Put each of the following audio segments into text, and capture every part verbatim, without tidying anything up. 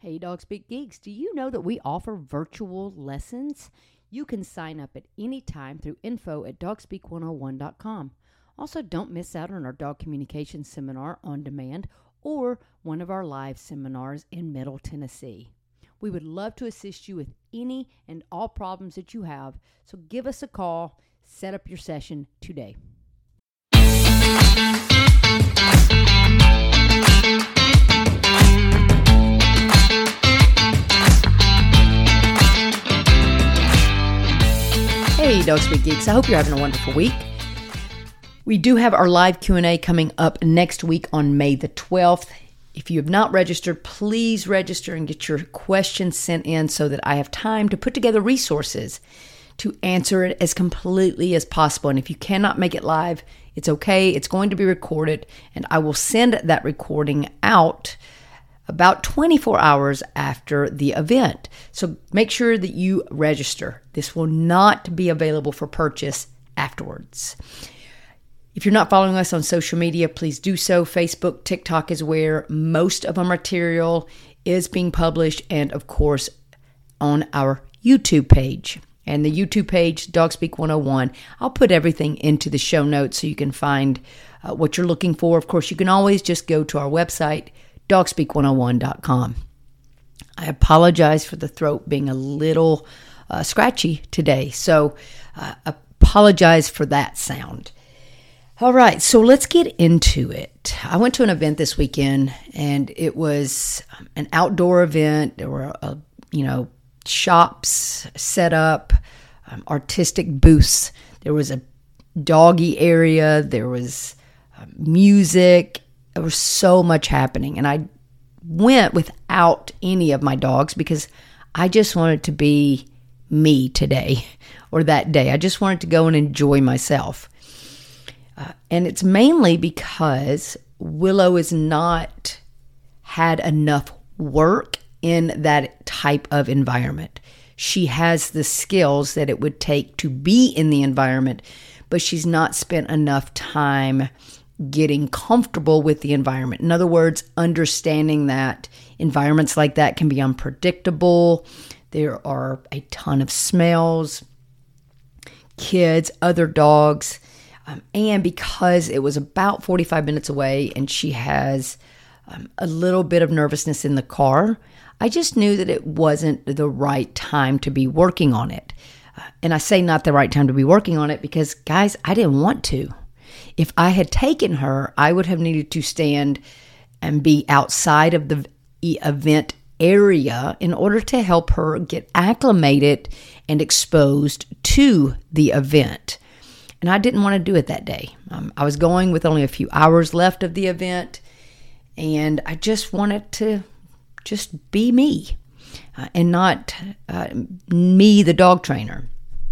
Hey, Dog Speak Geeks, do you know that we offer virtual lessons? You can sign up at any time through info at dog speak one oh one dot com. Also, don't miss out on our dog communication seminar on demand or one of our live seminars in Middle Tennessee. We would love to assist you with any and all problems that you have, so give us a call, set up your session today. Hey, Dog Speak Geeks. I hope you're having a wonderful week. We do have our live Q and A coming up next week on May the twelfth. If you have not registered, please register and get your questions sent in so that I have time to put together resources to answer it as completely as possible. And if you cannot make it live, it's okay. It's going to be recorded, and I will send that recording out about twenty-four hours after the event. So make sure that you register. This will not be available for purchase afterwards. If you're not following us on social media, please do so. Facebook, TikTok is where most of our material is being published, and of course on our YouTube page. And the YouTube page, Dog Speak one oh one, I'll put everything into the show notes so you can find uh, what you're looking for. Of course, you can always just go to our website, dog speak one oh one dot com. I apologize for the throat being a little uh, scratchy today, so uh, apologize for that sound. All right, so let's get into it. I went to an event this weekend, and it was an outdoor event. There were, uh, you know, shops set up, um, artistic booths. There was a doggy area. There was uh, music. There was so much happening, and I went without any of my dogs because I just wanted to be me today or that day. I just wanted to go and enjoy myself. Uh, and it's mainly because Willow is not had enough work in that type of environment. She has the skills that it would take to be in the environment, but she's not spent enough time getting comfortable with the environment. In other words, understanding that environments like that can be unpredictable. There are a ton of smells, kids, other dogs. Um, and because it was about forty-five minutes away and she has um, a little bit of nervousness in the car, I just knew that it wasn't the right time to be working on it. Uh, and I say not the right time to be working on it because, guys, I didn't want to. If I had taken her, I would have needed to stand and be outside of the event area in order to help her get acclimated and exposed to the event. And I didn't want to do it that day. Um, I was going with only a few hours left of the event, and I just wanted to just be me uh, and not uh, me, the dog trainer.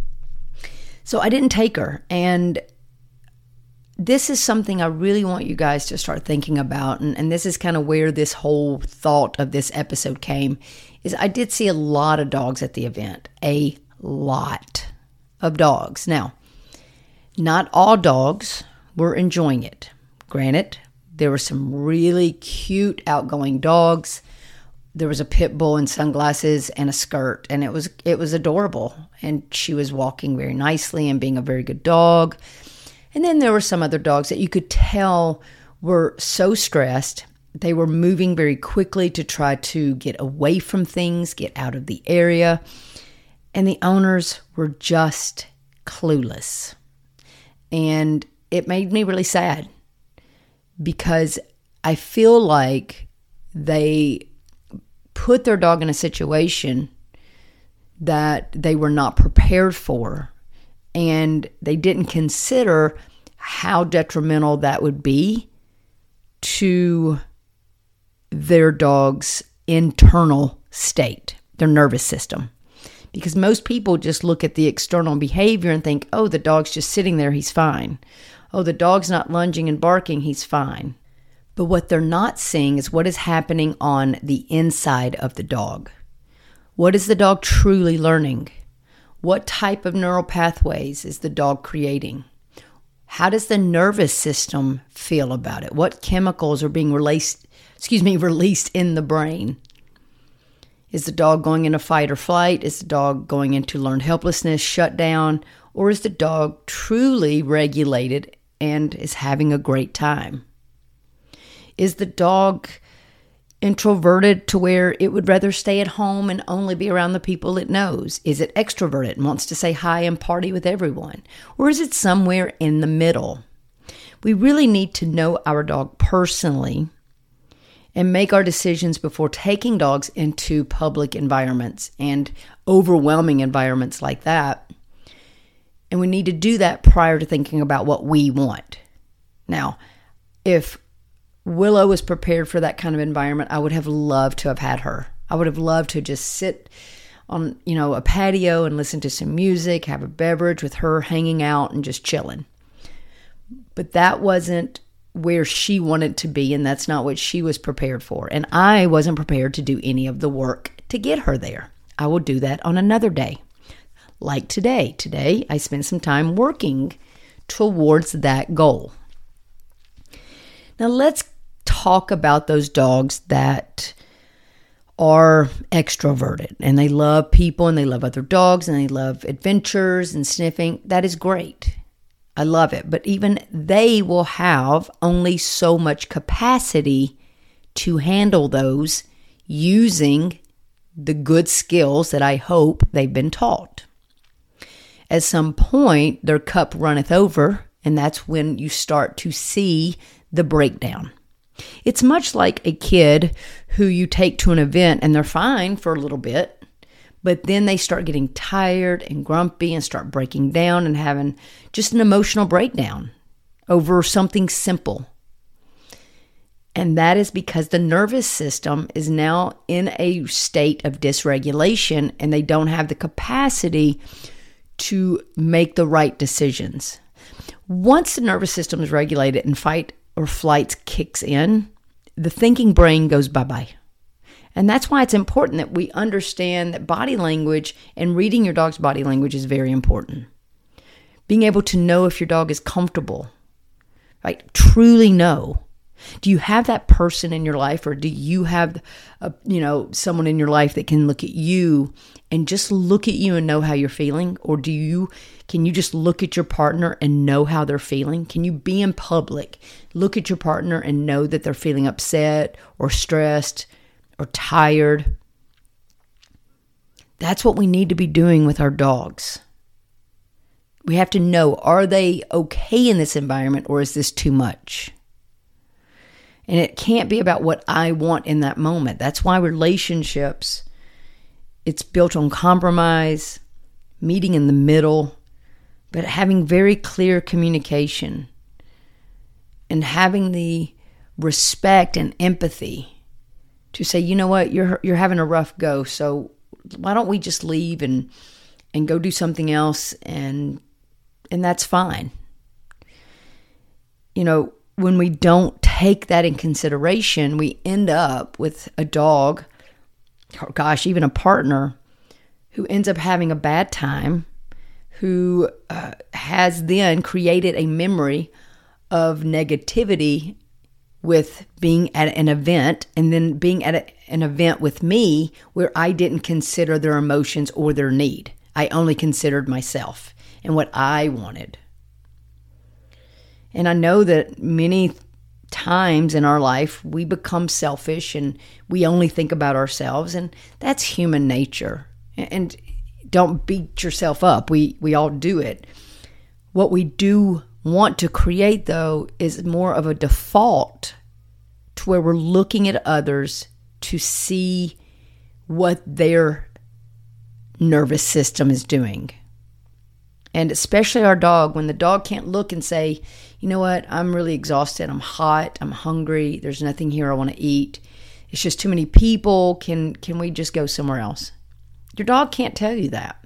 So I didn't take her, and this is something I really want you guys to start thinking about, and, and this is kind of where this whole thought of this episode came, is I did see a lot of dogs at the event, a lot of dogs. Now, not all dogs were enjoying it. Granted, there were some really cute, outgoing dogs. There was a pit bull in sunglasses and a skirt, and it was it was adorable, and she was walking very nicely and being a very good dog. And then there were some other dogs that you could tell were so stressed. They were moving very quickly to try to get away from things, get out of the area. And the owners were just clueless. And it made me really sad because I feel like they put their dog in a situation that they were not prepared for. And they didn't consider how detrimental that would be to their dog's internal state, their nervous system. Because most people just look at the external behavior and think, oh, the dog's just sitting there, he's fine. Oh, the dog's not lunging and barking, he's fine. But what they're not seeing is what is happening on the inside of the dog. What is the dog truly learning? What type of neural pathways is the dog creating? How does the nervous system feel about it? What chemicals are being released, excuse me, released in the brain? Is the dog going into fight or flight? Is the dog going into learned helplessness, shutdown? Or is the dog truly regulated and is having a great time? Is the dog introverted to where it would rather stay at home and only be around the people it knows? Is it extroverted and wants to say hi and party with everyone? Or is it somewhere in the middle? We really need to know our dog personally and make our decisions before taking dogs into public environments and overwhelming environments like that. And we need to do that prior to thinking about what we want. Now, if Willow was prepared for that kind of environment, I would have loved to have had her. I would have loved to just sit on, you know, a patio and listen to some music, have a beverage with her hanging out and just chilling. But that wasn't where she wanted to be, and that's not what she was prepared for. And I wasn't prepared to do any of the work to get her there. I will do that on another day. Like today. Today, I spent some time working towards that goal. Now, let's talk about those dogs that are extroverted and they love people and they love other dogs and they love adventures and sniffing. That is great. I love it. But even they will have only so much capacity to handle those using the good skills that I hope they've been taught. At some point, their cup runneth over, and that's when you start to see the breakdown. It's much like a kid who you take to an event and they're fine for a little bit, but then they start getting tired and grumpy and start breaking down and having just an emotional breakdown over something simple. And that is because the nervous system is now in a state of dysregulation and they don't have the capacity to make the right decisions. Once the nervous system is regulated and fight or flight kicks in, the thinking brain goes bye-bye. And that's why it's important that we understand that body language and reading your dog's body language is very important. Being able to know if your dog is comfortable, right? Truly know. Do you have that person in your life, or do you have a, you know, someone in your life that can look at you and just look at you and know how you're feeling? Or do you, can you just look at your partner and know how they're feeling? Can you be in public, look at your partner and know that they're feeling upset or stressed or tired? That's what we need to be doing with our dogs. We have to know, are they okay in this environment, or is this too much? And it can't be about what I want in that moment. That's why relationships, it's built on compromise, meeting in the middle, but having very clear communication and having the respect and empathy to say, you know what, you're you're having a rough go, so why don't we just leave and and go do something else, and and that's fine. You know, when we don't take that in consideration, we end up with a dog, or gosh, even a partner, who ends up having a bad time, who uh, has then created a memory of negativity with being at an event, and then being at a, an event with me where I didn't consider their emotions or their need. I only considered myself and what I wanted. And I know that many times in our life we become selfish and we only think about ourselves, and that's human nature. And don't beat yourself up. We we all do it. What we do want to create, though, is more of a default to where we're looking at others to see what their nervous system is doing. And especially our dog, when the dog can't look and say, you know what, I'm really exhausted, I'm hot, I'm hungry, there's nothing here I want to eat, it's just too many people, can can we just go somewhere else? Your dog can't tell you that.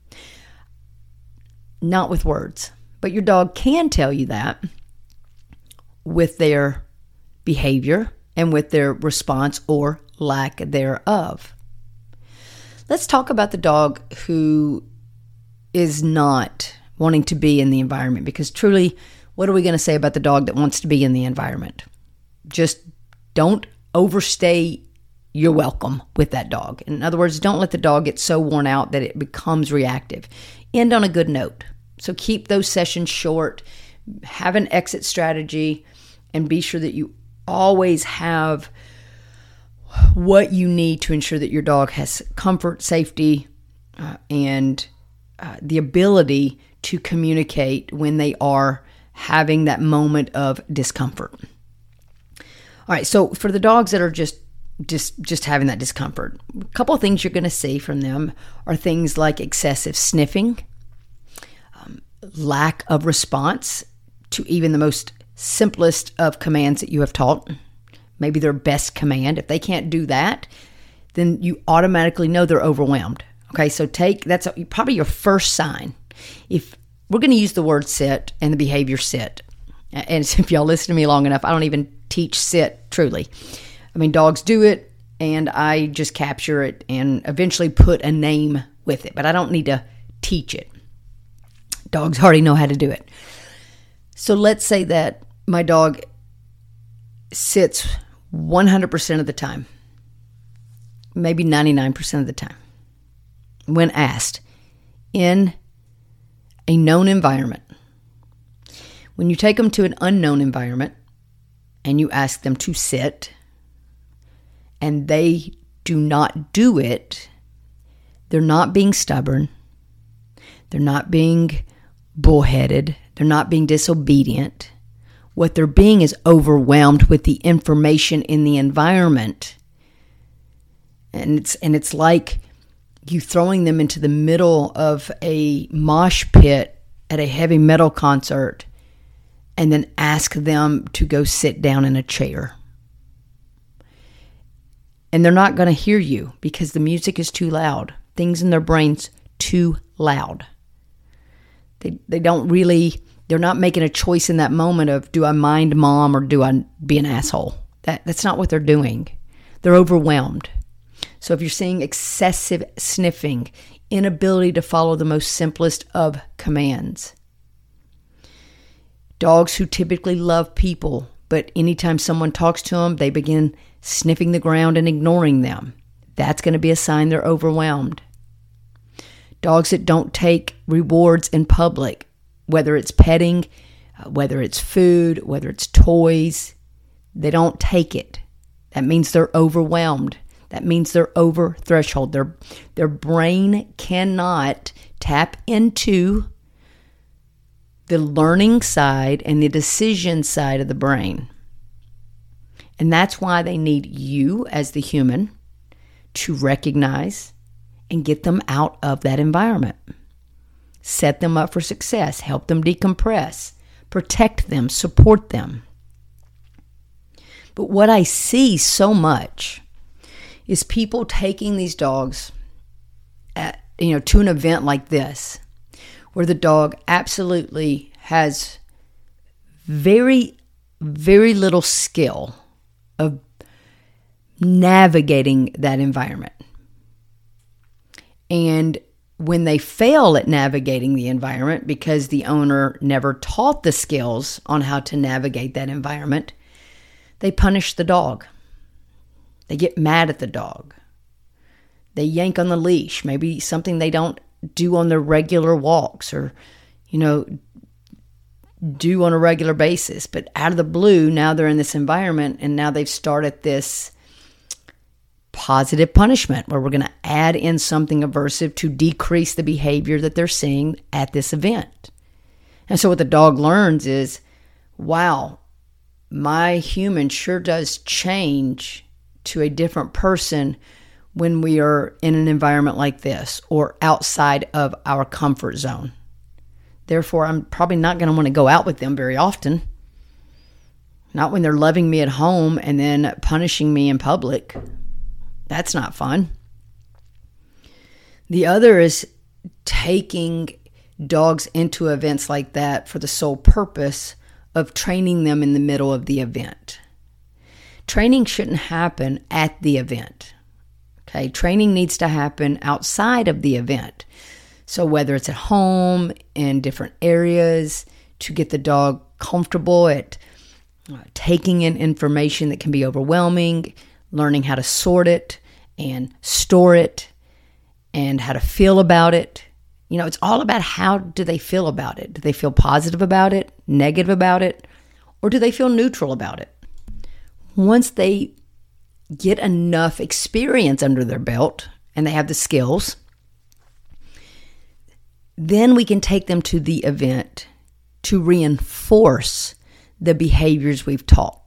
Not with words. But your dog can tell you that with their behavior and with their response or lack thereof. Let's talk about the dog who is not wanting to be in the environment, because truly, what are we going to say about the dog that wants to be in the environment? Just don't overstay you're welcome with that dog. In other words, don't let the dog get so worn out that it becomes reactive. End on a good note. So keep those sessions short, have an exit strategy, and be sure that you always have what you need to ensure that your dog has comfort, safety, uh, and uh, the ability to communicate when they are having that moment of discomfort. All right, so for the dogs that are just just just having that discomfort, a couple of things you're going to see from them are things like excessive sniffing, um, lack of response to even the most simplest of commands that you have taught, maybe their best command. If they can't do that, then you automatically know they're overwhelmed. Okay, so take that's a, probably your first sign. If we're going to use the word sit and the behavior sit, and if y'all listen to me long enough, I don't even teach sit truly. I mean, dogs do it, and I just capture it and eventually put a name with it, but I don't need to teach it. Dogs already know how to do it. So let's say that my dog sits one hundred percent of the time, maybe ninety-nine percent of the time, when asked, in a known environment. When you take them to an unknown environment and you ask them to sit and they do not do it, they're not being stubborn, they're not being bullheaded, they're not being disobedient. What they're being is overwhelmed with the information in the environment. And it's and it's like you throwing them into the middle of a mosh pit at a heavy metal concert and then ask them to go sit down in a chair. And they're not going to hear you because the music is too loud. Things in their brains too loud. They they don't really, they're not making a choice in that moment of, do I mind mom or do I be an asshole? That That's not what they're doing. They're overwhelmed. So if you're seeing excessive sniffing, inability to follow the most simplest of commands, dogs who typically love people, but anytime someone talks to them, they begin sniffing the ground and ignoring them, that's going to be a sign they're overwhelmed. Dogs that don't take rewards in public, whether it's petting, uh, whether it's food, whether it's toys, they don't take it. That means they're overwhelmed. That means they're over threshold. Their, their brain cannot tap into the learning side and the decision side of the brain. And that's why they need you as the human to recognize and get them out of that environment. Set them up for success. Help them decompress. Protect them. Support them. But what I see so much is people taking these dogs at, you know, to an event like this, where the dog absolutely has very, very little skill of navigating that environment. And when they fail at navigating the environment because the owner never taught the skills on how to navigate that environment, they punish the dog. They get mad at the dog. They yank on the leash, maybe something they don't do on their regular walks or, you know, do on a regular basis. But out of the blue, now they're in this environment and now they've started this positive punishment where we're going to add in something aversive to decrease the behavior that they're seeing at this event. And so what the dog learns is, wow, my human sure does change to a different person when we are in an environment like this or outside of our comfort zone. Therefore, I'm probably not going to want to go out with them very often. Not when they're loving me at home and then punishing me in public. That's not fun. The other is taking dogs into events like that for the sole purpose of training them in the middle of the event. Training shouldn't happen at the event. Okay, training needs to happen outside of the event. So whether it's at home, in different areas, to get the dog comfortable at uh, taking in information that can be overwhelming, learning how to sort it and store it and how to feel about it. You know, it's all about how do they feel about it. Do they feel positive about it, negative about it, or do they feel neutral about it? Once they get enough experience under their belt and they have the skills, then we can take them to the event to reinforce the behaviors we've taught.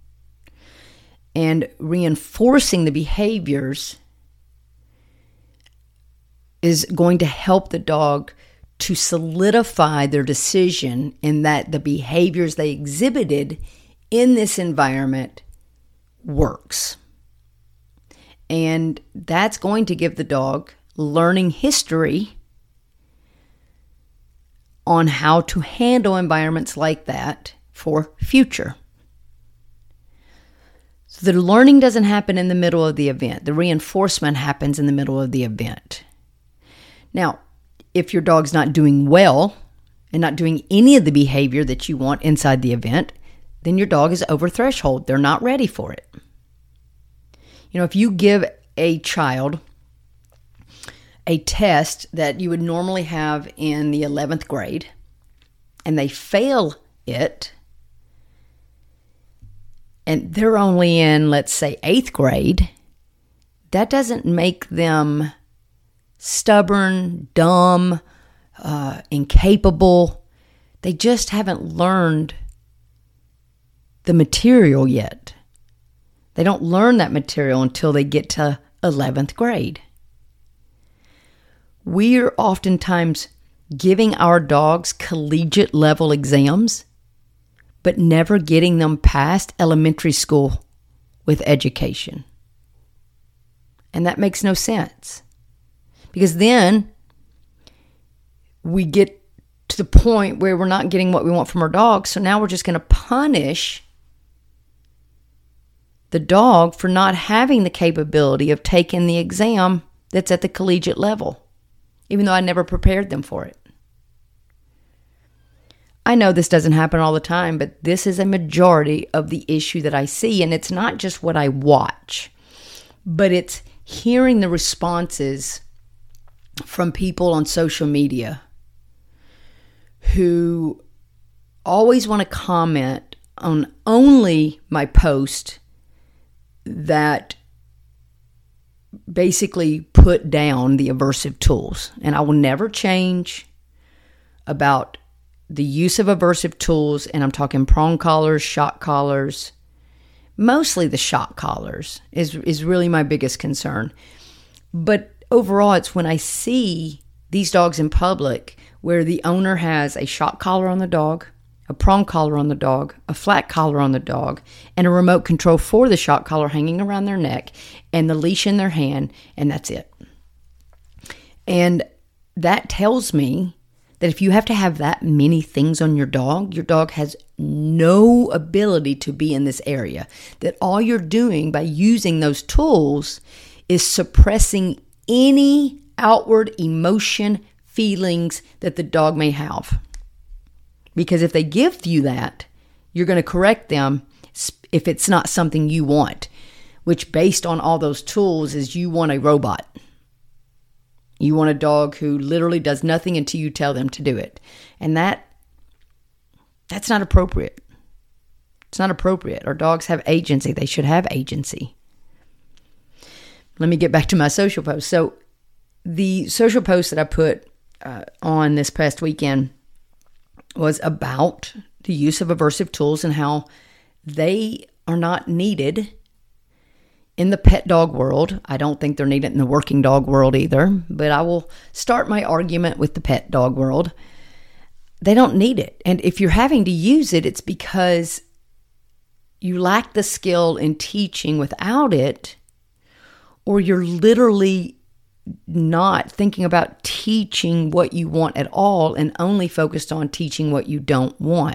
And reinforcing the behaviors is going to help the dog to solidify their decision in that the behaviors they exhibited in this environment works. And that's going to give the dog learning history on how to handle environments like that for future. So the learning doesn't happen in the middle of the event. The reinforcement happens in the middle of the event. Now, if your dog's not doing well and not doing any of the behavior that you want inside the event, then your dog is over threshold. They're not ready for it. You know, if you give a child a test that you would normally have in the eleventh grade and they fail it, and they're only in, let's say, eighth grade, that doesn't make them stubborn, dumb, uh, incapable. They just haven't learned the material yet. They don't learn that material until they get to eleventh grade. We're oftentimes giving our dogs collegiate level exams, but never getting them past elementary school with education. And that makes no sense. Because then we get to the point where we're not getting what we want from our dog. So now we're just going to punish the dog for not having the capability of taking the exam that's at the collegiate level, even though I never prepared them for it. I know this doesn't happen all the time, but this is a majority of the issue that I see. And it's not just what I watch, but it's hearing the responses from people on social media who always want to comment on only my post that basically put down the aversive tools. And I will never change about the use of aversive tools, and I'm talking prong collars, shock collars. Mostly the shock collars is, is really my biggest concern. But overall, it's when I see these dogs in public where the owner has a shock collar on the dog, a prong collar on the dog, a flat collar on the dog, and a remote control for the shock collar hanging around their neck, and the leash in their hand, and that's it. And that tells me that if you have to have that many things on your dog, your dog has no ability to be in this area. That all you're doing by using those tools is suppressing any outward emotion, feelings that the dog may have. Because if they give you that, you're going to correct them if it's not something you want, which based on all those tools is you want a robot. You want a dog who literally does nothing until you tell them to do it. And that that's not appropriate. It's not appropriate. Our dogs have agency. They should have agency. Let me get back to my social post. So the social post that I put uh, on this past weekend was about the use of aversive tools and how they are not needed in the pet dog world. I don't think they're needed in the working dog world either, but I will start my argument with the pet dog world. They don't need it. And if you're having to use it, it's because you lack the skill in teaching without it, or you're literally not thinking about teaching what you want at all and only focused on teaching what you don't want.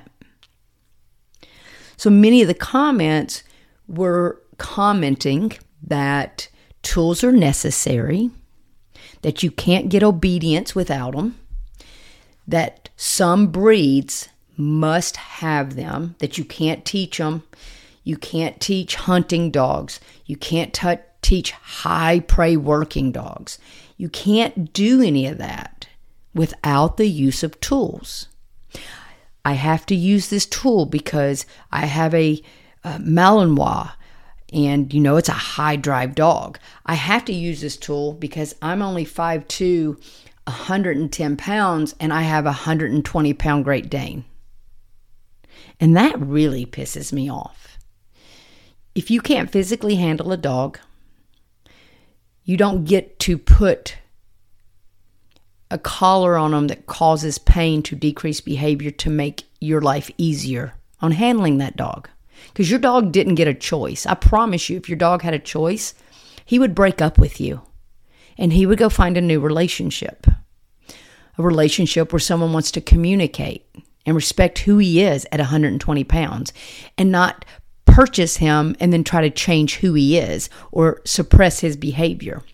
So many of the comments were commenting that tools are necessary, that you can't get obedience without them, that some breeds must have them, that you can't teach them. You can't teach hunting dogs. You can't t- teach high prey working dogs. You can't do any of that without the use of tools. I have to use this tool because I have a, a Malinois, and you know it's a high drive dog. I have to use this tool because I'm only five two, one hundred ten pounds, and I have a one hundred twenty pound Great Dane. And that really pisses me off. If you can't physically handle a dog, you don't get to put a collar on them that causes pain to decrease behavior to make your life easier on handling that dog. Because your dog didn't get a choice. I promise you, if your dog had a choice, he would break up with you and he would go find a new relationship. A relationship where someone wants to communicate and respect who he is at one hundred twenty pounds and not purchase him and then try to change who he is or suppress his behavior.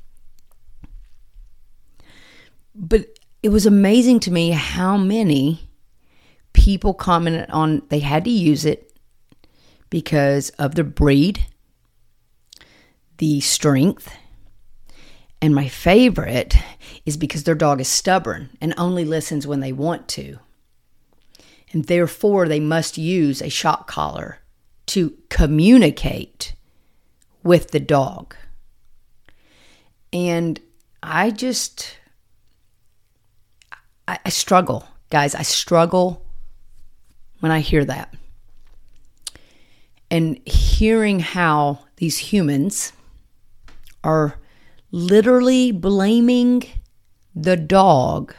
But it was amazing to me how many people commented on they had to use it because of the breed, the strength, and my favorite is because their dog is stubborn and only listens when they want to. And therefore, they must use a shock collar to communicate with the dog. And I just, I, I struggle, guys. I struggle when I hear that. And hearing how these humans are literally blaming the dog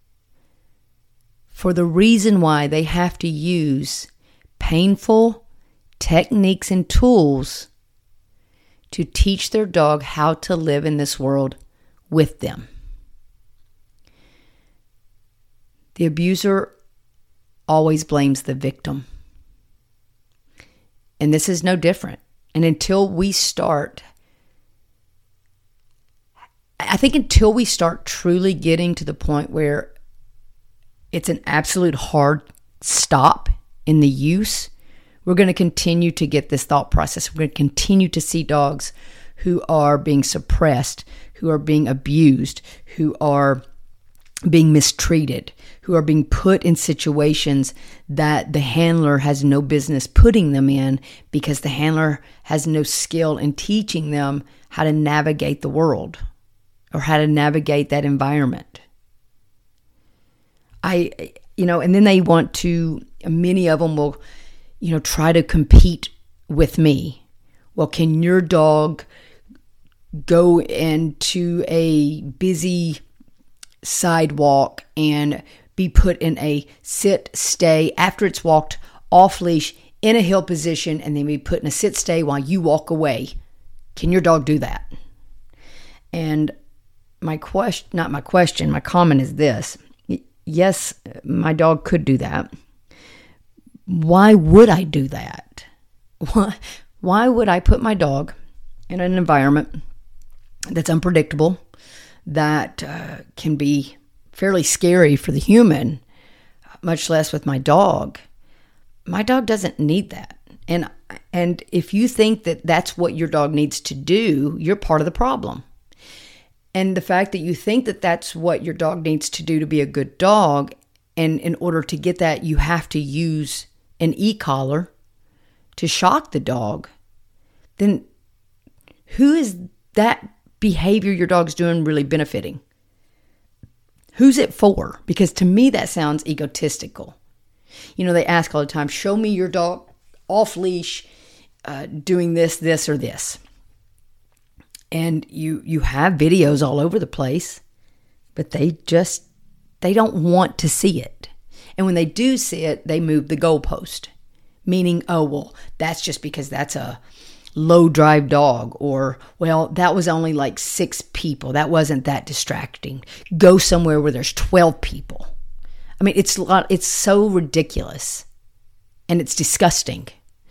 for the reason why they have to use painful techniques and tools to teach their dog how to live in this world with them. The abuser always blames the victim. And this is no different. And until we start, I think until we start truly getting to the point where it's an absolute hard stop in the use, we're going to continue to get this thought process. We're going to continue to see dogs who are being suppressed, who are being abused, who are being mistreated, who are being put in situations that the handler has no business putting them in because the handler has no skill in teaching them how to navigate the world or how to navigate that environment. I, you know, and then they want to, many of them will, you know, try to compete with me. Well, can your dog go into a busy sidewalk and be put in a sit, stay after it's walked off leash in a heel position and then be put in a sit, stay while you walk away? Can your dog do that? And my question, not my question, my comment is this. Yes, my dog could do that. Why would I do that? Why, why would I put my dog in an environment that's unpredictable, that uh, can be fairly scary for the human, much less with my dog? My dog doesn't need that. And, and if you think that that's what your dog needs to do, you're part of the problem. And the fact that you think that that's what your dog needs to do to be a good dog, and in order to get that, you have to use an e-collar to shock the dog, then who is that behavior your dog's doing really benefiting? Who's it for? Because to me, that sounds egotistical. You know, they ask all the time, show me your dog off leash uh, doing this, this, or this. And you you have videos all over the place, but they just, they don't want to see it. And when they do see it, they move the goalpost, meaning, oh, well, that's just because that's a low drive dog, or, well, that was only like six people. That wasn't that distracting. Go somewhere where there's twelve people. I mean, it's a lot, it's so ridiculous and it's disgusting.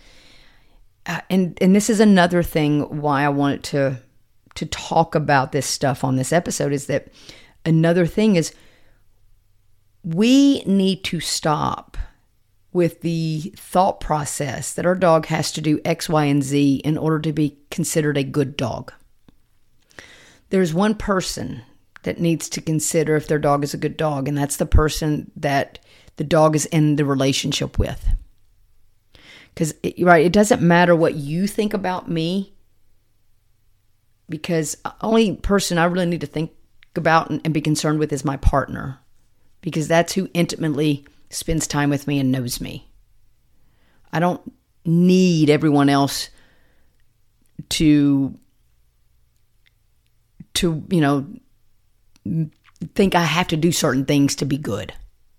Uh, and, and this is another thing why I wanted to to talk about this stuff on this episode, is that another thing is we need to stop with the thought process that our dog has to do X, Y, and Z in order to be considered a good dog. There's one person that needs to consider if their dog is a good dog, and that's the person that the dog is in the relationship with. Because, right, it doesn't matter what you think about me, because the only person I really need to think about and be concerned with is my partner, because that's who intimately spends time with me and knows me. I don't need everyone else to, to, you know, think I have to do certain things to be good.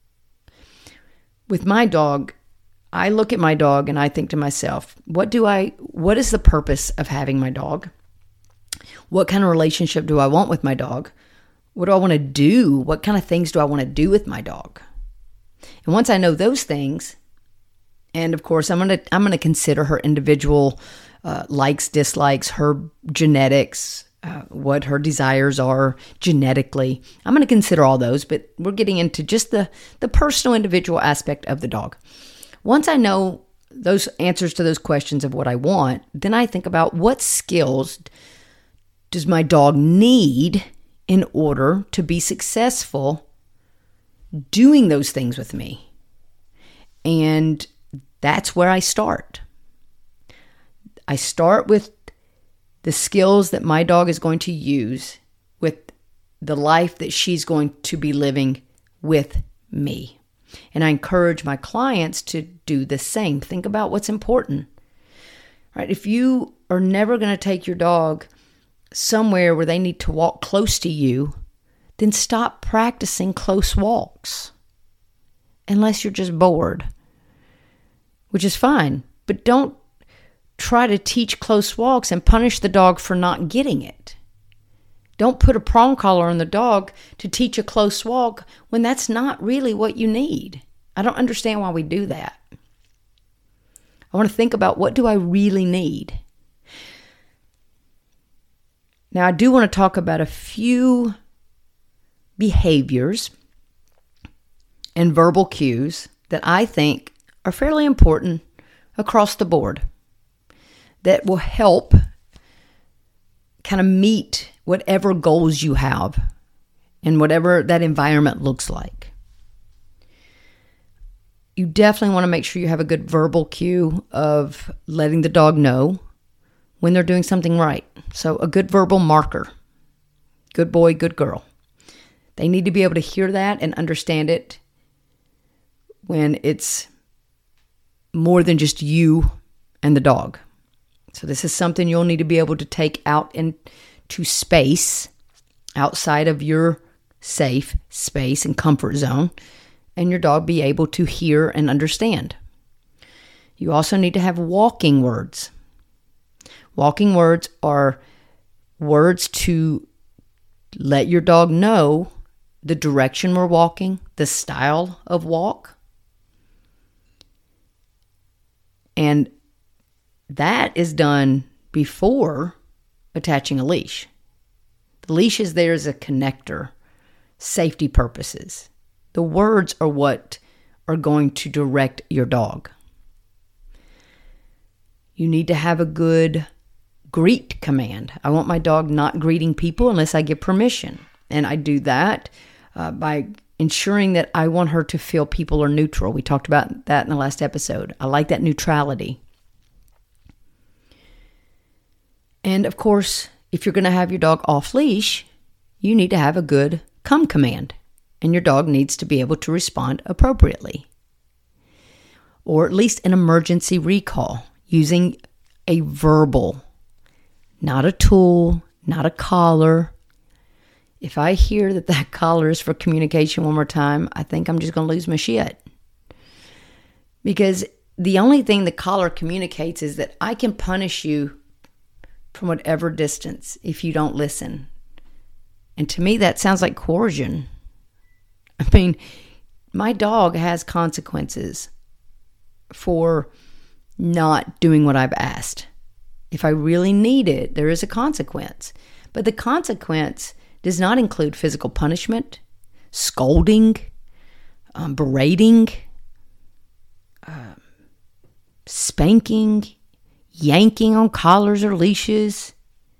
With my dog, I look at my dog and I think to myself, what do I, what is the purpose of having my dog? What kind of relationship do I want with my dog? What do I want to do? What kind of things do I want to do with my dog? And once I know those things, and of course, I'm going to I'm going to consider her individual uh, likes, dislikes, her genetics, uh, what her desires are genetically. I'm going to consider all those, but we're getting into just the, the personal, individual aspect of the dog. Once I know those answers to those questions of what I want, then I think about what skills does my dog need in order to be successful doing those things with me. And that's where I start. I start with the skills that my dog is going to use with the life that she's going to be living with me. And I encourage my clients to do the same. Think about what's important. Right? If you are never going to take your dog somewhere where they need to walk close to you, then stop practicing close walks. Unless you're just bored, which is fine. But don't try to teach close walks and punish the dog for not getting it. Don't put a prong collar on the dog to teach a close walk when that's not really what you need. I don't understand why we do that. I want to think about, what do I really need? Now, I do want to talk about a few behaviors and verbal cues that I think are fairly important across the board that will help kind of meet whatever goals you have and whatever that environment looks like. You definitely want to make sure you have a good verbal cue of letting the dog know when they're doing something right. So a good verbal marker. Good boy, good girl. They need to be able to hear that and understand it when it's more than just you and the dog. So this is something you'll need to be able to take out into space outside of your safe space and comfort zone, and your dog be able to hear and understand. You also need to have walking words. Walking words are words to let your dog know the direction we're walking, the style of walk. And that is done before attaching a leash. The leash is there as a connector, safety purposes. The words are what are going to direct your dog. You need to have a good greet command. I want my dog not greeting people unless I give permission. And I do that uh, by ensuring that I want her to feel people are neutral. We talked about that in the last episode. I like that neutrality. And of course, if you're going to have your dog off leash, you need to have a good come command. And your dog needs to be able to respond appropriately. Or at least an emergency recall using a verbal, not a tool, not a collar. If I hear that that collar is for communication one more time, I think I'm just going to lose my shit. Because the only thing the collar communicates is that I can punish you from whatever distance if you don't listen. And to me, that sounds like coercion. I mean, my dog has consequences for not doing what I've asked. If I really need it, there is a consequence. But the consequence does not include physical punishment, scolding, um, berating, uh, spanking, yanking on collars or leashes.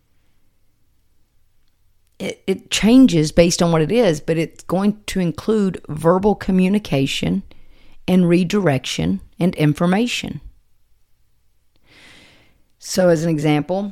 It, it changes based on what it is, but it's going to include verbal communication and redirection and information. So as an example,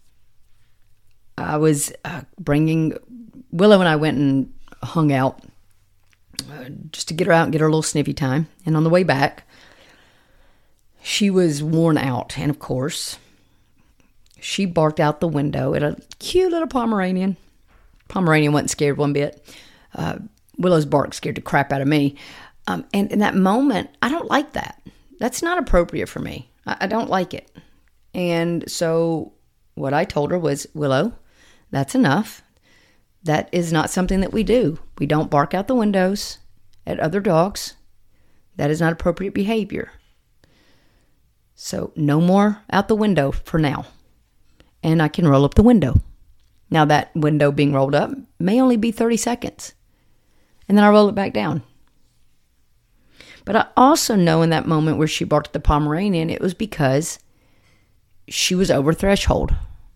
I was uh, bringing, Willow and I went and hung out uh, just to get her out and get her a little sniffy time. And on the way back, she was worn out. And of course, she barked out the window at a cute little Pomeranian. Pomeranian wasn't scared one bit. Uh, Willow's bark scared the crap out of me. Um, and in that moment, I don't like that. That's not appropriate for me. I, I don't like it. And so what I told her was, Willow, that's enough. That is not something that we do. We don't bark out the windows at other dogs. That is not appropriate behavior. So no more out the window for now. And I can roll up the window. Now that window being rolled up may only be thirty seconds. And then I roll it back down. But I also know in that moment where she barked at the Pomeranian, it was because she was over threshold.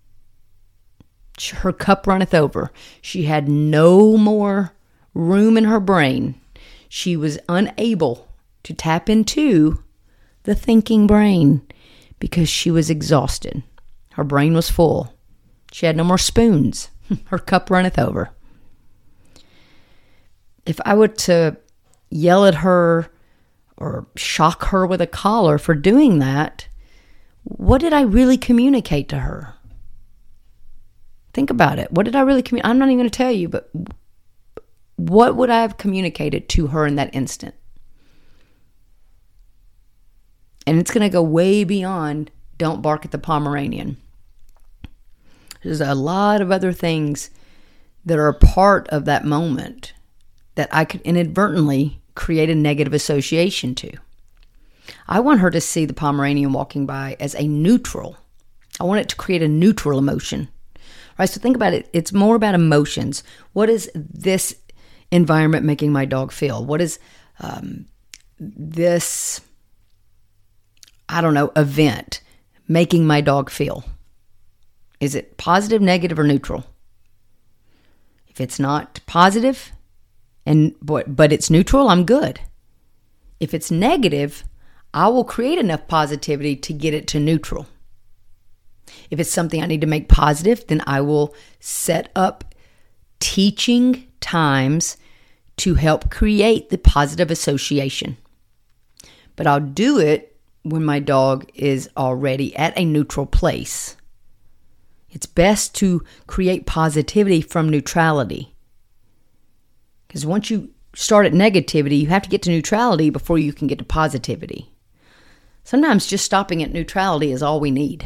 Her cup runneth over. She had no more room in her brain. She was unable to tap into the thinking brain because she was exhausted. Her brain was full. She had no more spoons. Her cup runneth over. If I were to yell at her or shock her with a collar for doing that, what did I really communicate to her? Think about it. What did I really communicate? I'm not even going to tell you, but what would I have communicated to her in that instant? And it's going to go way beyond don't bark at the Pomeranian. There's a lot of other things that are a part of that moment that I could inadvertently create a negative association to. I want her to see the Pomeranian walking by as a neutral. I want it to create a neutral emotion. Right? So think about it. It's more about emotions. What is this environment making my dog feel? What is um, this, I don't know, event making my dog feel? Is it positive, negative, or neutral? If it's not positive, and but, but it's neutral, I'm good. If it's negative, I will create enough positivity to get it to neutral. If it's something I need to make positive, then I will set up teaching times to help create the positive association. But I'll do it when my dog is already at a neutral place. It's best to create positivity from neutrality. Because once you start at negativity, you have to get to neutrality before you can get to positivity. Sometimes just stopping at neutrality is all we need.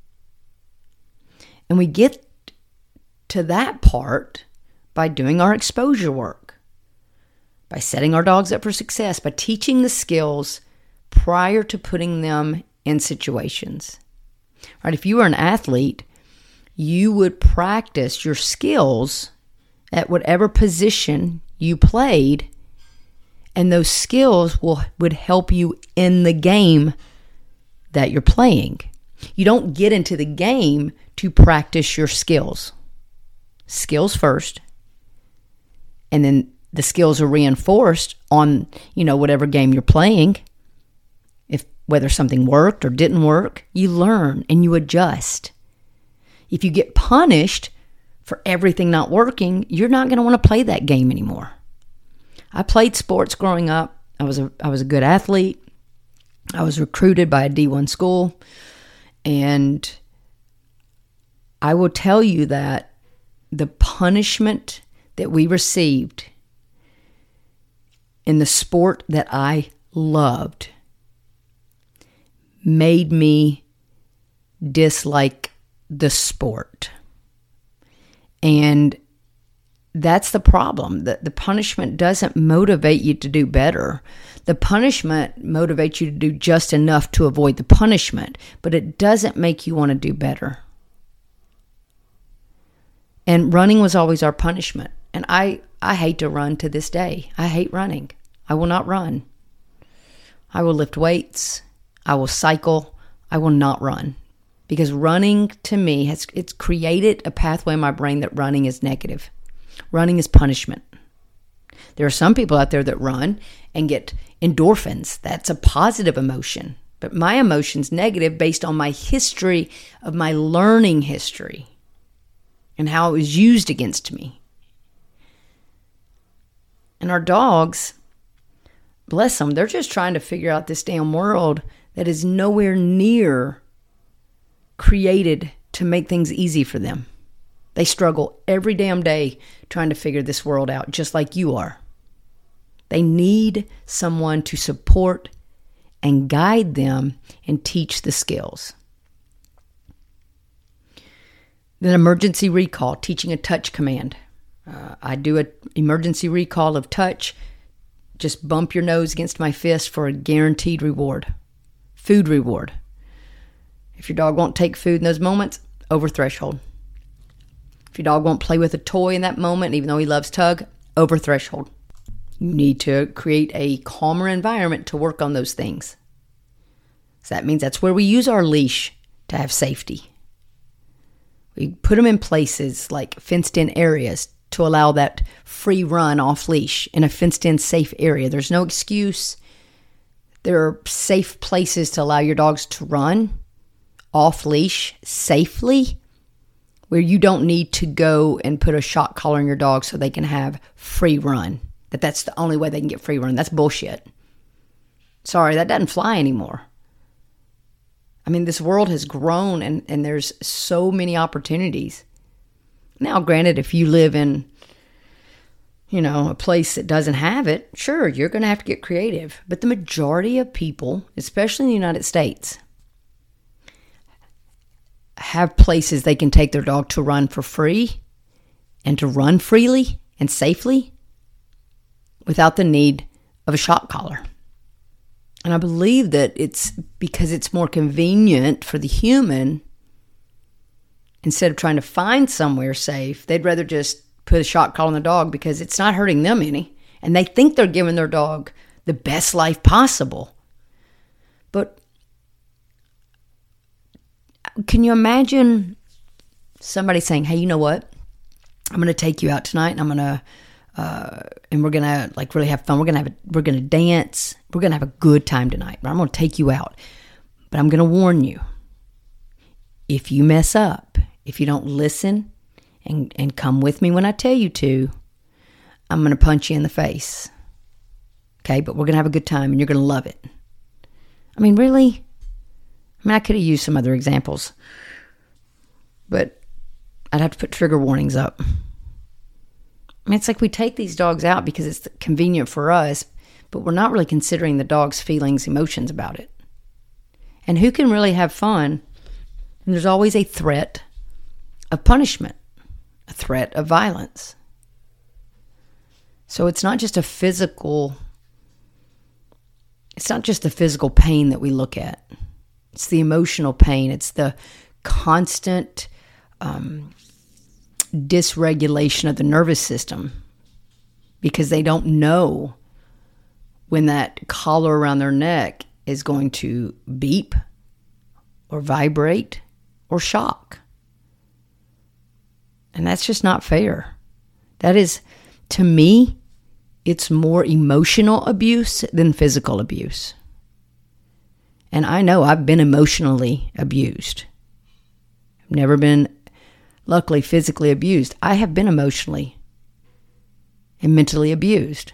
And we get to that part by doing our exposure work, by setting our dogs up for success, by teaching the skills prior to putting them in situations. Right? If you were an athlete, you would practice your skills at whatever position you played, and those skills will would help you in the game that you're playing. You don't get into the game to practice your skills. Skills first, and then the skills are reinforced on, you know, whatever game you're playing. If whether something worked or didn't work, you learn and you adjust. If you get punished for everything not working, you're not going to want to play that game anymore. I played sports growing up. I was a I was a good athlete. I was recruited by a D one school, and I will tell you that the punishment that we received in the sport that I loved made me dislike the sport. And that's the problem. The, the punishment doesn't motivate you to do better. The punishment motivates you to do just enough to avoid the punishment, but it doesn't make you want to do better. And running was always our punishment. And I, I hate to run to this day. I hate running. I will not run. I will lift weights. I will cycle. I will not run. Because running, to me, has it's created a pathway in my brain that running is negative. Running is punishment. There are some people out there that run and get endorphins. That's a positive emotion. But my emotion's negative based on my history of my learning history and how it was used against me. And our dogs, bless them, they're just trying to figure out this damn world that is nowhere near created to make things easy for them. They struggle every damn day trying to figure this world out, just like you are. They need someone to support and guide them and teach the skills. Then emergency recall, teaching a touch command. Uh, I do an emergency recall of touch. Just bump your nose against my fist for a guaranteed reward. Food reward. If your dog won't take food in those moments, over threshold. If your dog won't play with a toy in that moment, even though he loves tug, over threshold. You need to create a calmer environment to work on those things. So that means that's where we use our leash to have safety. We put them in places like fenced-in areas to allow that free run off leash in a fenced-in safe area. There's no excuse. There are safe places to allow your dogs to run off leash safely, where you don't need to go and put a shock collar on your dog so they can have free run. That that's the only way they can get free run. That's bullshit. Sorry, that doesn't fly anymore. I mean, this world has grown and, and there's so many opportunities. Now, granted, if you live in, you know, a place that doesn't have it, sure, you're going to have to get creative. But the majority of people, especially in the United States, have places they can take their dog to run for free and to run freely and safely without the need of a shock collar. And I believe that it's because it's more convenient for the human. Instead of trying to find somewhere safe, they'd rather just put a shock collar on the dog because it's not hurting them any. And they think they're giving their dog the best life possible. But can you imagine somebody saying, hey, you know what? I'm going to take you out tonight and I'm going to, uh, and we're going to like really have fun. We're going to have, a, we're going to dance. We're going to have a good time tonight. I'm going to take you out. But I'm going to warn you. If you mess up, if you don't listen and, and come with me when I tell you to, I'm going to punch you in the face. Okay, but we're going to have a good time and you're going to love it. I mean, really? I mean, I could have used some other examples, but I'd have to put trigger warnings up. I mean, it's like we take these dogs out because it's convenient for us, but we're not really considering the dog's feelings, emotions about it. And who can really have fun? And there's always a threat of punishment, a threat of violence. So it's not just a physical, it's not just the physical pain that we look at. It's the emotional pain. It's the constant um, dysregulation of the nervous system because they don't know when that collar around their neck is going to beep or vibrate or shock. And that's just not fair. That is, to me, it's more emotional abuse than physical abuse. And I know I've been emotionally abused. I've never been, luckily, physically abused. I have been emotionally and mentally abused.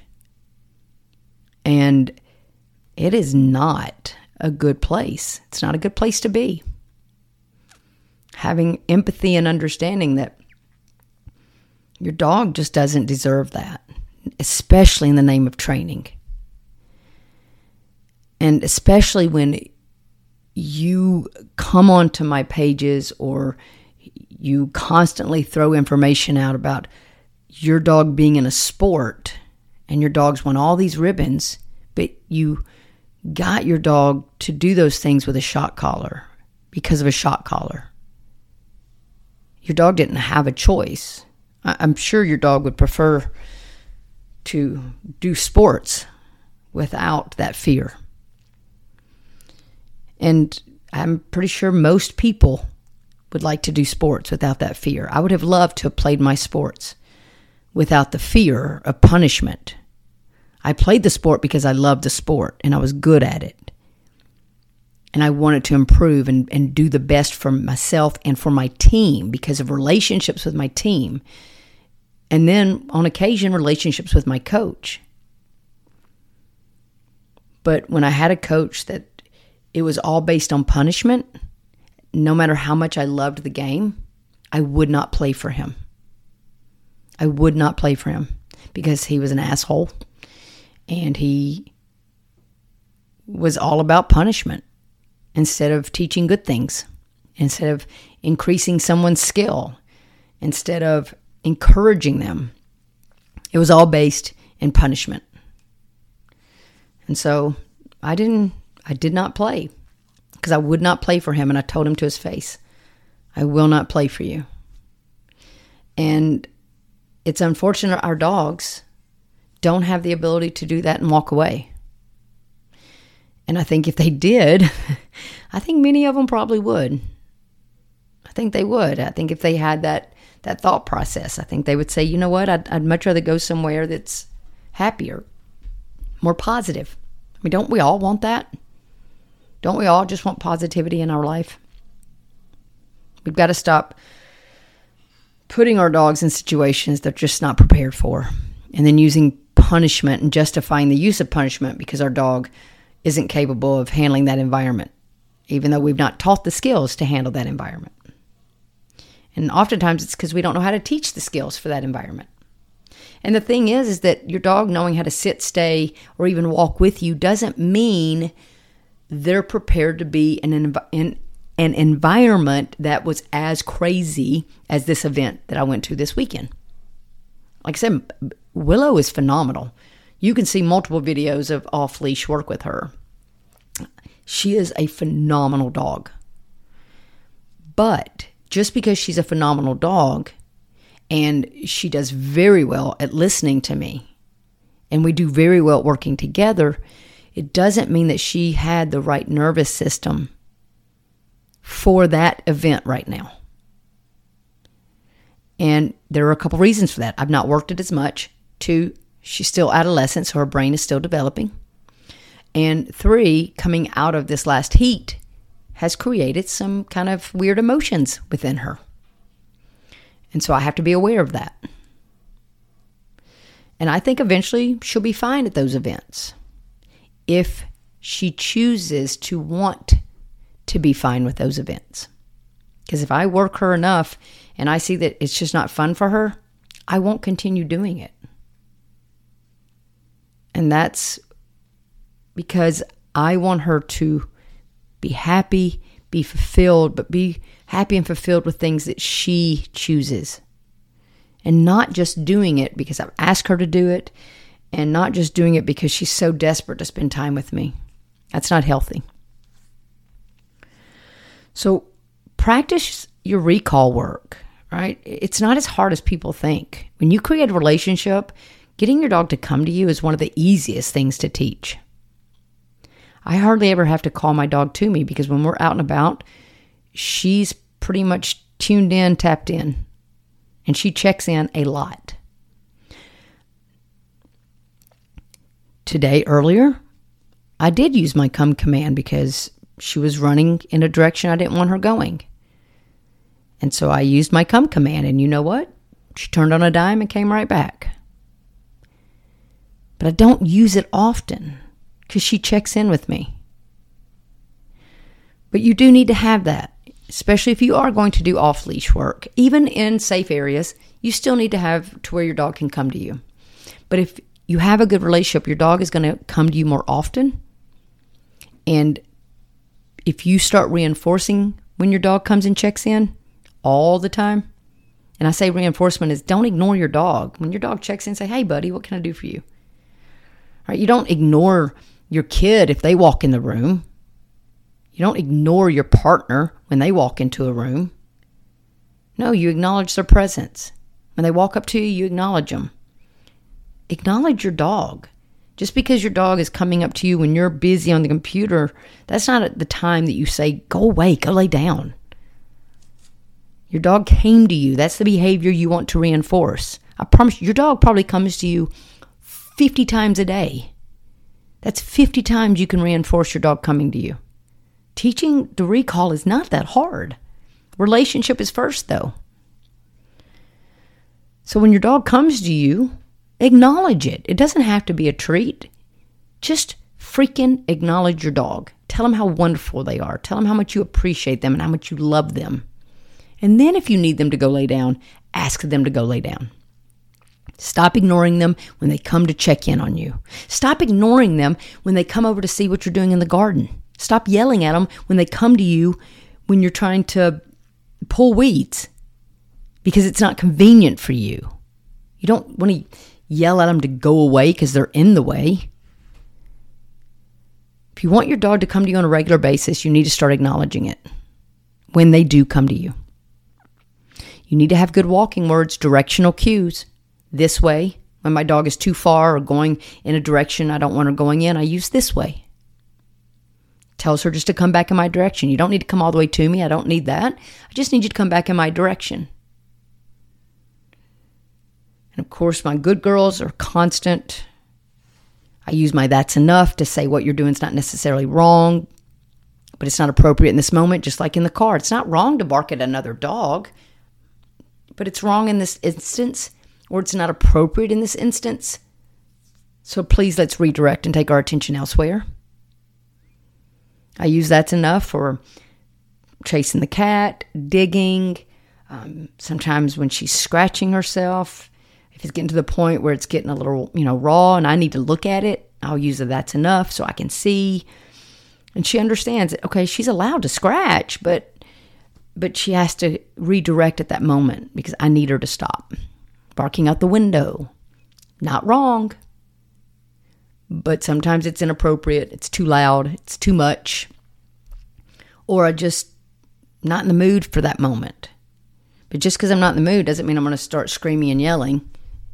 And it is not a good place. It's not a good place to be. Having empathy and understanding that your dog just doesn't deserve that, especially in the name of training. And especially when you come onto my pages or you constantly throw information out about your dog being in a sport and your dog's won all these ribbons, but you got your dog to do those things with a shock collar because of a shock collar. Your dog didn't have a choice. I'm sure your dog would prefer to do sports without that fear. And I'm pretty sure most people would like to do sports without that fear. I would have loved to have played my sports without the fear of punishment. I played the sport because I loved the sport and I was good at it. And I wanted to improve and, and do the best for myself and for my team because of relationships with my team. And then on occasion, relationships with my coach. But when I had a coach that it was all based on punishment, no matter how much I loved the game, I would not play for him. I would not play for him because he was an asshole and he was all about punishment instead of teaching good things, instead of increasing someone's skill, instead of encouraging them. It was all based in punishment. And so I didn't, I did not play because I would not play for him. And I told him to his face, I will not play for you. And it's unfortunate our dogs don't have the ability to do that and walk away. And I think if they did, I think many of them probably would. I think they would. I think if they had that, that thought process, I think they would say, you know what, I'd, I'd much rather go somewhere that's happier, more positive. I mean, don't we all want that? Don't we all just want positivity in our life? We've got to stop putting our dogs in situations they're just not prepared for, and then using punishment and justifying the use of punishment because our dog isn't capable of handling that environment, even though we've not taught the skills to handle that environment. And oftentimes it's because we don't know how to teach the skills for that environment. And the thing is, is that your dog knowing how to sit, stay, or even walk with you doesn't mean they're prepared to be in an, in an environment that was as crazy as this event that I went to this weekend. Like I said, Willow is phenomenal. You can see multiple videos of off-leash work with her. She is a phenomenal dog. But just because she's a phenomenal dog and she does very well at listening to me and we do very well at working together, it doesn't mean that she had the right nervous system for that event right now. And there are a couple reasons for that. I've not worked it as much. Two, she's still adolescent, so her brain is still developing. And three, coming out of this last heat has created some kind of weird emotions within her. And so I have to be aware of that. And I think eventually she'll be fine at those events if she chooses to want to be fine with those events. Because if I work her enough and I see that it's just not fun for her, I won't continue doing it. And that's because I want her to be happy, be fulfilled, but be happy and fulfilled with things that she chooses. And not just doing it because I've asked her to do it, and not just doing it because she's so desperate to spend time with me. That's not healthy. So practice your recall work, right? It's not as hard as people think. When you create a relationship, getting your dog to come to you is one of the easiest things to teach. I hardly ever have to call my dog to me because when we're out and about, she's pretty much tuned in, tapped in, and she checks in a lot. Today, earlier, I did use my come command because she was running in a direction I didn't want her going. And so I used my come command, and you know what? She turned on a dime and came right back. But I don't use it often because she checks in with me. But you do need to have that, especially if you are going to do off-leash work. Even in safe areas, you still need to have to where your dog can come to you. But if you have a good relationship, your dog is going to come to you more often. And if you start reinforcing when your dog comes and checks in all the time, and I say reinforcement is don't ignore your dog. When your dog checks in, say, hey, buddy, what can I do for you? All right, you don't ignore your kid if they walk in the room. You don't ignore your partner when they walk into a room. No, you acknowledge their presence. When they walk up to you, you acknowledge them. Acknowledge your dog. Just because your dog is coming up to you when you're busy on the computer, that's not the time that you say, go away, go lay down. Your dog came to you. That's the behavior you want to reinforce. I promise you, your dog probably comes to you fifty times a day. That's fifty times you can reinforce your dog coming to you. Teaching the recall is not that hard. Relationship is first, though. So when your dog comes to you, acknowledge it. It doesn't have to be a treat. Just freaking acknowledge your dog. Tell them how wonderful they are. Tell them how much you appreciate them and how much you love them. And then if you need them to go lay down, ask them to go lay down. Stop ignoring them when they come to check in on you. Stop ignoring them when they come over to see what you're doing in the garden. Stop yelling at them when they come to you when you're trying to pull weeds because it's not convenient for you. You don't want to yell at them to go away because they're in the way. If you want your dog to come to you on a regular basis, you need to start acknowledging it when they do come to you. You need to have good walking words, directional cues. This way, when my dog is too far or going in a direction I don't want her going in, I use this way. Tells her just to come back in my direction. You don't need to come all the way to me. I don't need that. I just need you to come back in my direction. And of course, my good girls are constant. I use my that's enough to say what you're doing is not necessarily wrong, but it's not appropriate in this moment, just like in the car. It's not wrong to bark at another dog, but it's wrong in this instance, or it's not appropriate in this instance. So please, let's redirect and take our attention elsewhere. I use that's enough for chasing the cat, digging, um, sometimes when she's scratching herself. If it's getting to the point where it's getting a little, you know, raw and I need to look at it, I'll use a that's enough so I can see. And she understands that, okay, she's allowed to scratch, but but she has to redirect at that moment because I need her to stop. Barking out the window, not wrong. But sometimes it's inappropriate, it's too loud, it's too much. Or I just not in the mood for that moment. But just because I'm not in the mood doesn't mean I'm going to start screaming and yelling.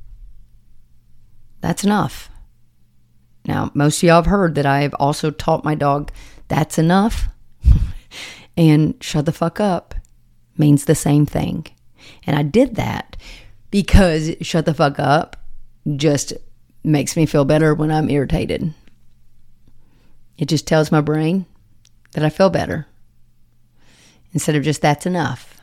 That's enough. Now, most of y'all have heard that I have also taught my dog that's enough and shut the fuck up means the same thing. And I did that because shut the fuck up just makes me feel better when I'm irritated. It just tells my brain that I feel better instead of just that's enough.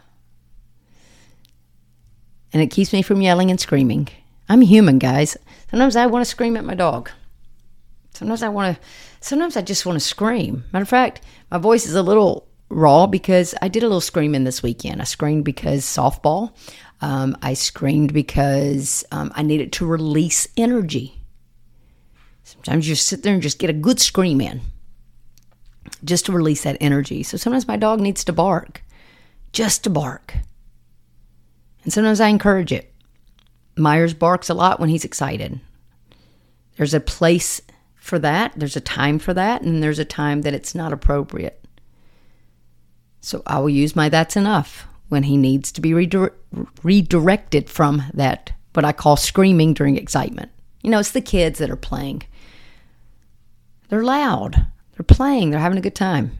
And it keeps me from yelling and screaming. I'm human, guys. Sometimes I want to scream at my dog. Sometimes I want to, sometimes I just want to scream. Matter of fact, my voice is a little raw because I did a little screaming this weekend. I screamed because softball. Um, I screamed because um, I needed to release energy. Sometimes you just sit there and just get a good scream in just to release that energy. So sometimes my dog needs to bark, just to bark. And sometimes I encourage it. Myers barks a lot when he's excited. There's a place for that. There's a time for that. And there's a time that it's not appropriate. So I will use my that's enough when he needs to be redir- redirected from that, what I call screaming during excitement. You know, it's the kids that are playing. They're loud. They're playing. They're having a good time.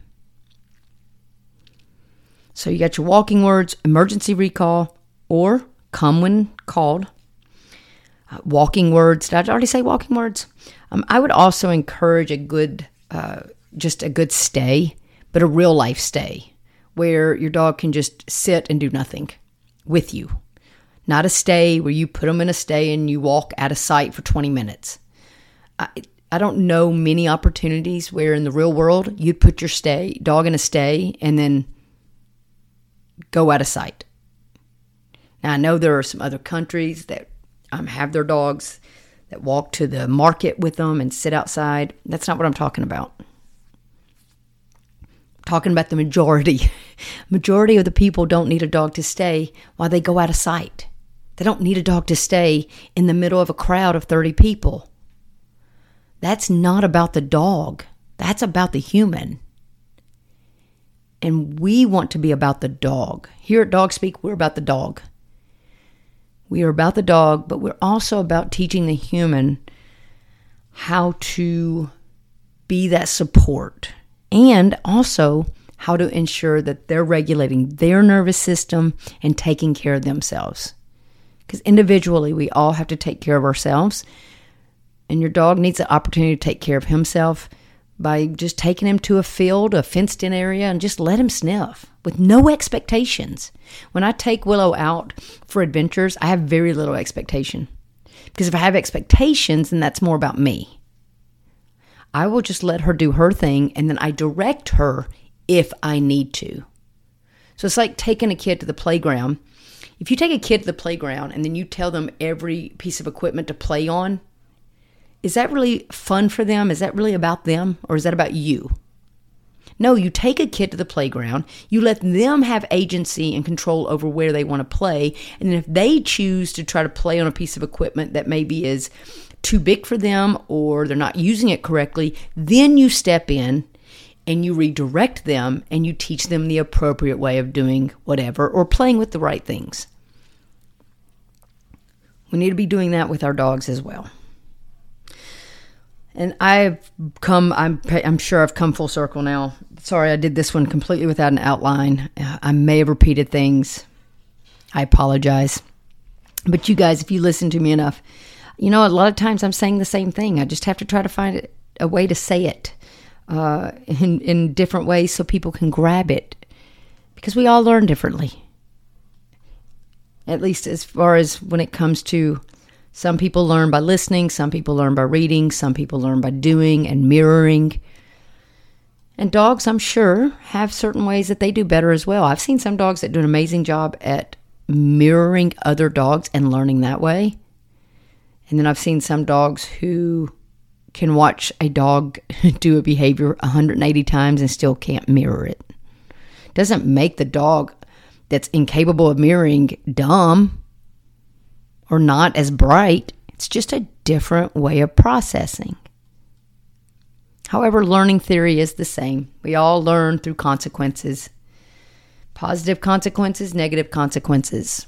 So you got your walking words, emergency recall, or come when called. Uh, walking words. Did I already say walking words? Um, I would also encourage a good, uh, just a good stay, but a real life stay, where your dog can just sit and do nothing with you. Not a stay where you put them in a stay and you walk out of sight for twenty minutes. I, I don't know many opportunities where in the real world you'd put your stay dog in a stay and then go out of sight. Now, I know there are some other countries that um, have their dogs that walk to the market with them and sit outside. That's not what I'm talking about. I'm talking about the majority. Majority of the people don't need a dog to stay while they go out of sight. They don't need a dog to stay in the middle of a crowd of thirty people. That's not about the dog. That's about the human. And we want to be about the dog. Here at Dog Speak, we're about the dog. We are about the dog, but we're also about teaching the human how to be that support, and also how to ensure that they're regulating their nervous system and taking care of themselves. Because individually, we all have to take care of ourselves. And your dog needs the opportunity to take care of himself by just taking him to a field, a fenced-in area, and just let him sniff with no expectations. When I take Willow out for adventures, I have very little expectation. Because if I have expectations, then that's more about me. I will just let her do her thing, and then I direct her if I need to. So it's like taking a kid to the playground. If you take a kid to the playground and then you tell them every piece of equipment to play on, is that really fun for them? Is that really about them? Or is that about you? No, you take a kid to the playground, you let them have agency and control over where they want to play, and then if they choose to try to play on a piece of equipment that maybe is too big for them or they're not using it correctly, then you step in and you redirect them and you teach them the appropriate way of doing whatever or playing with the right things. We need to be doing that with our dogs as well. And I've come, I'm, I'm sure I've come full circle now. Sorry, I did this one completely without an outline. I may have repeated things. I apologize. But you guys, if you listen to me enough, you know, a lot of times I'm saying the same thing. I just have to try to find a way to say it uh, in, in different ways so people can grab it. Because we all learn differently. At least as far as when it comes to some people learn by listening, some people learn by reading, some people learn by doing and mirroring. And dogs, I'm sure, have certain ways that they do better as well. I've seen some dogs that do an amazing job at mirroring other dogs and learning that way. And then I've seen some dogs who can watch a dog do a behavior one hundred eighty times and still can't mirror it. Doesn't make the dog that's incapable of mirroring dumb or not as bright. It's just a different way of processing. However, learning theory is the same. We all learn through consequences. Positive consequences, negative consequences.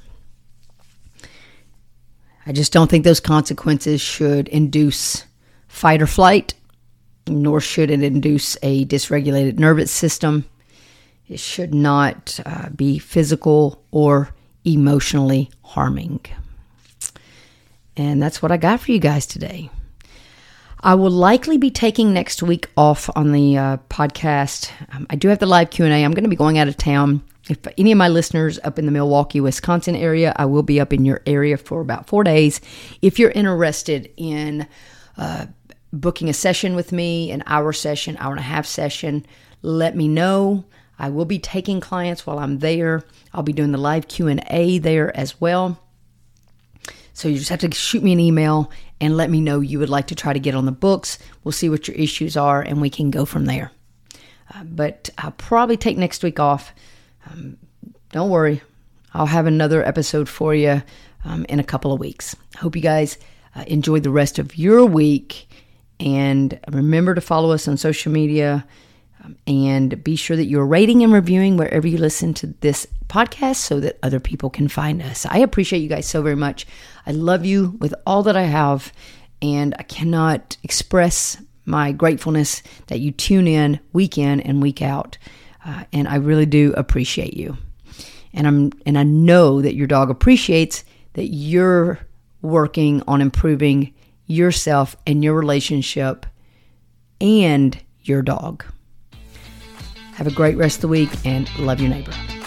I just don't think those consequences should induce fight or flight, nor should it induce a dysregulated nervous system. It should not uh, be physical or emotionally harming. And that's what I got for you guys today. I will likely be taking next week off on the uh, podcast. Um, I do have the live Q and A. I'm going to be going out of town. If any of my listeners up in the Milwaukee, Wisconsin area, I will be up in your area for about four days. If you're interested in uh, booking a session with me, an hour session, hour and a half session, let me know. I will be taking clients while I'm there. I'll be doing the live Q and A there as well. So you just have to shoot me an email and let me know you would like to try to get on the books. We'll see what your issues are and we can go from there. Uh, but I'll probably take next week off. Um, don't worry. I'll have another episode for you um, in a couple of weeks. I hope you guys uh, enjoy the rest of your week. And remember to follow us on social media. Um, and be sure that you're rating and reviewing wherever you listen to this podcast so that other people can find us. I appreciate you guys so very much. I love you with all that I have, and I cannot express my gratefulness that you tune in week in and week out. Uh, and I really do appreciate you. And I'm and I know that your dog appreciates that you're working on improving yourself and your relationship and your dog. Have a great rest of the week and love your neighbor.